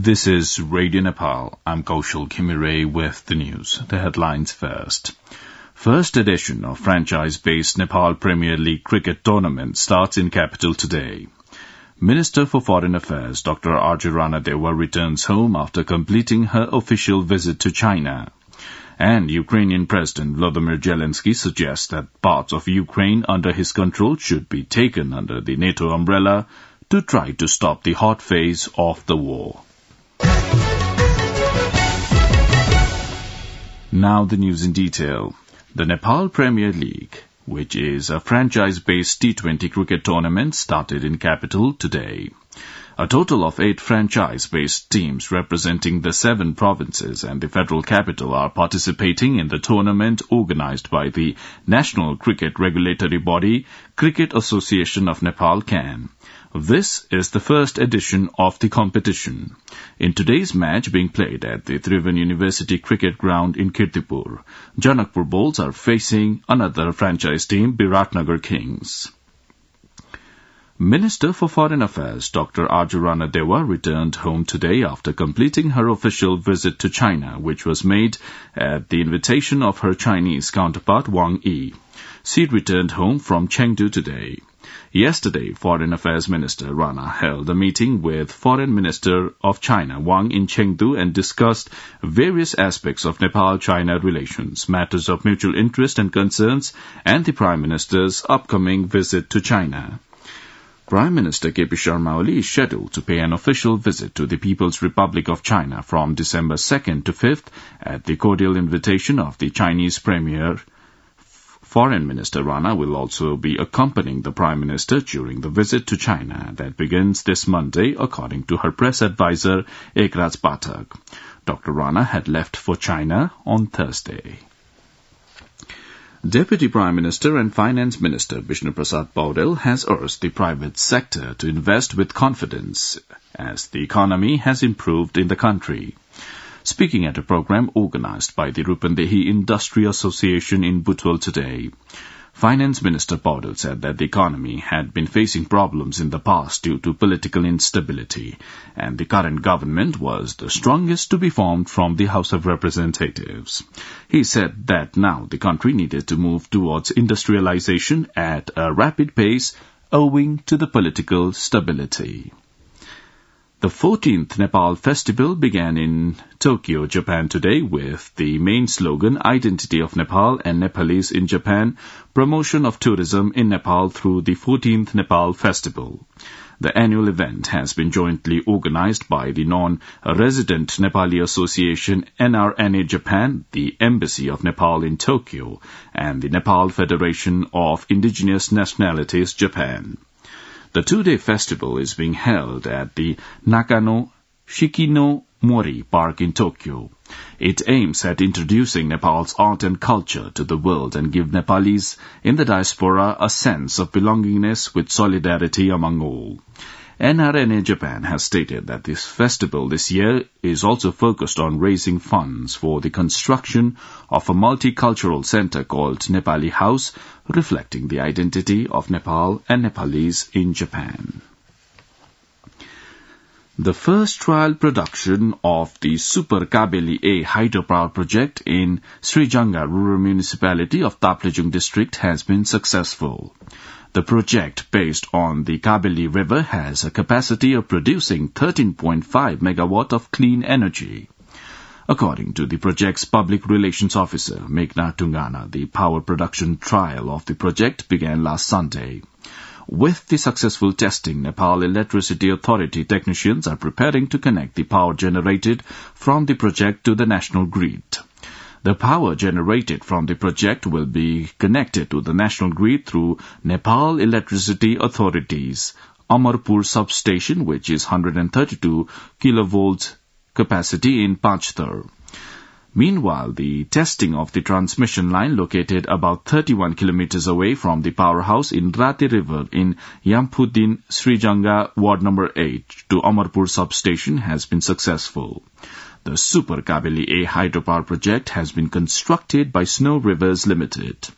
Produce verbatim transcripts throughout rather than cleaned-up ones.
This is Radio Nepal. I'm Kaushal Khimire with the news. The headlines first. First edition of franchise-based Nepal Premier League cricket tournament starts in capital today. Minister for Foreign Affairs Doctor Arjun Ranadewa returns home after completing her official visit to China. And Ukrainian President Volodymyr Zelensky suggests that parts of Ukraine under his control should be taken under the NATO umbrella to try to stop the hot phase of the war. Now the news in detail. The Nepal Premier League, which is a franchise-based T twenty cricket tournament, started in capital today. A total of eight franchise-based teams representing the seven provinces and the federal capital are participating in the tournament organized by the National Cricket Regulatory Body, Cricket Association of Nepal C A N. This is the first edition of the competition. In today's match being played at the Tribhuvan University Cricket Ground in Kirtipur, Janakpur Bulls are facing another franchise team, Biratnagar Kings. Minister for Foreign Affairs Doctor Arjun Ranadewa returned home today after completing her official visit to China, which was made at the invitation of her Chinese counterpart Wang Yi. She returned home from Chengdu today. Yesterday, Foreign Affairs Minister Rana held a meeting with Foreign Minister of China Wang in Chengdu and discussed various aspects of Nepal-China relations, matters of mutual interest and concerns, and the Prime Minister's upcoming visit to China. Prime Minister K P Sharma Oli is scheduled to pay an official visit to the People's Republic of China from December second to fifth at the cordial invitation of the Chinese Premier. Foreign Minister Rana will also be accompanying the Prime Minister during the visit to China that begins this Monday, according to her press advisor Ekraj Pathak. Doctor Rana had left for China on Thursday. Deputy Prime Minister and Finance Minister Bishnu Prasad Paudel has urged the private sector to invest with confidence as the economy has improved in the country. Speaking at a program organized by the Rupandehi Industry Association in Butwal today, Finance Minister Paudel said that the economy had been facing problems in the past due to political instability, and the current government was the strongest to be formed from the House of Representatives. He said that now the country needed to move towards industrialization at a rapid pace owing to the political stability. The fourteenth Nepal Festival began in Tokyo, Japan today with the main slogan Identity of Nepal and Nepalese in Japan, Promotion of Tourism in Nepal through the fourteenth Nepal Festival. The annual event has been jointly organized by the Non-Resident Nepali Association N R N A Japan, the Embassy of Nepal in Tokyo, and the Nepal Federation of Indigenous Nationalities Japan. The two-day festival is being held at the Nakano Shikino Mori Park in Tokyo. It aims at introducing Nepal's art and culture to the world and give Nepalis in the diaspora a sense of belongingness with solidarity among all. N R N A Japan has stated that this festival this year is also focused on raising funds for the construction of a multicultural center called Nepali House, reflecting the identity of Nepal and Nepalese in Japan. The first trial production of the Super Kabeli A hydropower project in Srijanga rural municipality of Taplejung district has been successful. The project, based on the Kabeli River, has a capacity of producing thirteen point five megawatt of clean energy. According to the project's public relations officer, Meghna Tungana, the power production trial of the project began last Sunday. With the successful testing, Nepal Electricity Authority technicians are preparing to connect the power generated from the project to the national grid. The power generated from the project will be connected to the national grid through Nepal Electricity Authority's Amarpur substation, which is one hundred thirty-two kilovolts capacity in Panchthar. Meanwhile, the testing of the transmission line located about thirty-one kilometers away from the powerhouse in Rati River in Yampudin, Srijanga, Ward number eight to Amarpur substation has been successful. The Super Kabeli A hydropower project has been constructed by Snow Rivers Limited.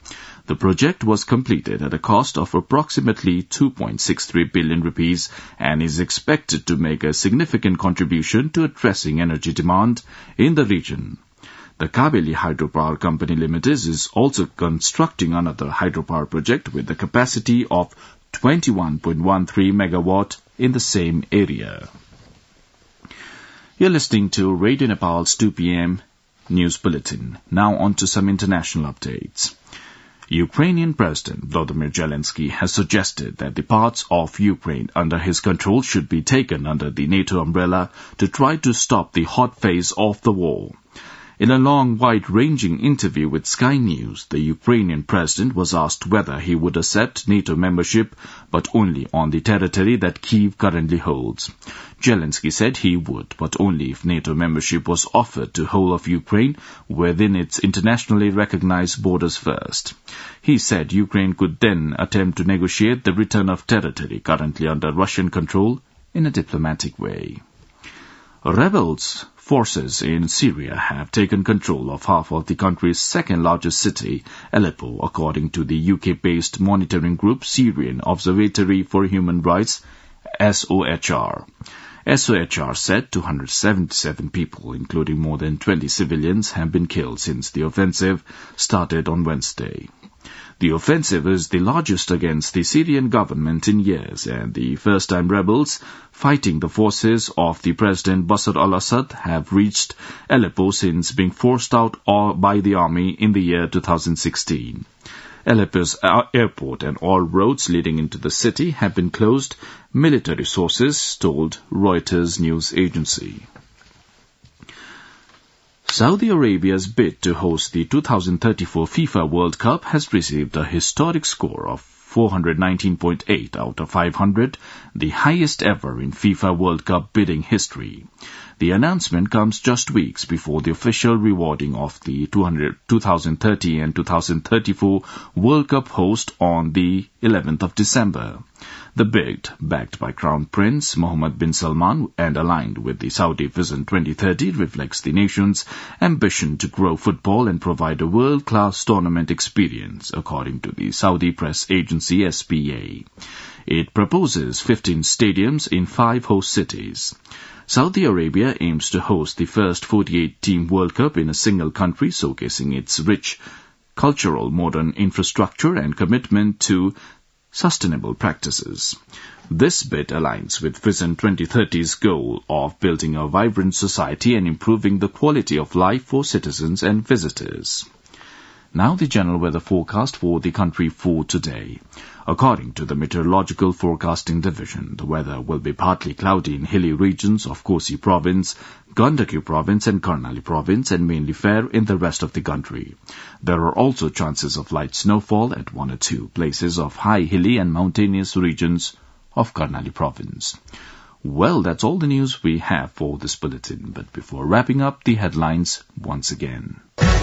The project was completed at a cost of approximately two point six three billion rupees and is expected to make a significant contribution to addressing energy demand in the region. The Kabeli Hydropower Company Limited is also constructing another hydropower project with a capacity of twenty-one point one three megawatt in the same area. You're listening to Radio Nepal's two p.m. News Bulletin. Now on to some international updates. Ukrainian President Volodymyr Zelensky has suggested that the parts of Ukraine under his control should be taken under the NATO umbrella to try to stop the hot phase of the war. In a long, wide-ranging interview with Sky News, the Ukrainian president was asked whether he would accept NATO membership, but only on the territory that Kyiv currently holds. Zelensky said he would, but only if NATO membership was offered to whole of Ukraine within its internationally recognized borders first. He said Ukraine could then attempt to negotiate the return of territory currently under Russian control in a diplomatic way. Rebels forces in Syria have taken control of half of the country's second-largest city, Aleppo, according to the U K-based monitoring group Syrian Observatory for Human Rights, S O H R. S O H R said two hundred seventy-seven people, including more than twenty civilians, have been killed since the offensive started on Wednesday. The offensive is the largest against the Syrian government in years, and the first time rebels fighting the forces of the President Bashar al-Assad have reached Aleppo since being forced out by the army in the year two thousand sixteen. Aleppo's airport and all roads leading into the city have been closed, military sources told Reuters news agency. Saudi Arabia's bid to host the two thousand thirty-four FIFA World Cup has received a historic score of four hundred nineteen point eight out of five hundred, the highest ever in FIFA World Cup bidding history. The announcement comes just weeks before the official rewarding of the two thousand thirty and two thousand thirty-four World Cup host on the eleventh of December. The bid, backed by Crown Prince Mohammed bin Salman and aligned with the Saudi Vision twenty thirty, reflects the nation's ambition to grow football and provide a world-class tournament experience, according to the Saudi press agency S P A. It proposes fifteen stadiums in five host cities. Saudi Arabia aims to host the first forty-eight team World Cup in a single country, showcasing its rich cultural modern infrastructure and commitment to sustainable practices. This bid aligns with Vision twenty thirty's goal of building a vibrant society and improving the quality of life for citizens and visitors. Now the general weather forecast for the country for today. According to the Meteorological Forecasting Division, the weather will be partly cloudy in hilly regions of Kosi Province, Gandaki Province and Karnali Province, and mainly fair in the rest of the country. There are also chances of light snowfall at one or two places of high hilly and mountainous regions of Karnali Province. Well, that's all the news we have for this bulletin, but before wrapping up, the headlines once again.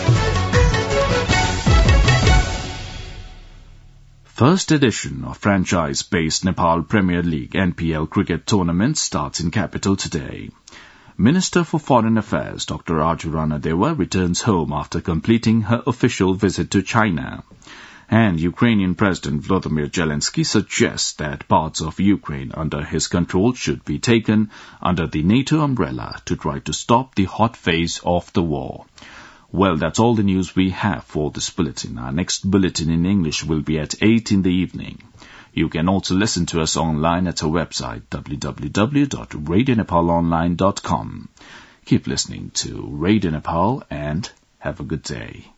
First edition of franchise-based Nepal Premier League N P L cricket tournament starts in capital today. Minister for Foreign Affairs Doctor Raju Ranadeva returns home after completing her official visit to China. And Ukrainian President Volodymyr Zelensky suggests that parts of Ukraine under his control should be taken under the NATO umbrella to try to stop the hot phase of the war. Well, that's all the news we have for this bulletin. Our next bulletin in English will be at eight in the evening. You can also listen to us online at our website, w w w dot radio nepal online dot com. Keep listening to Radio Nepal and have a good day.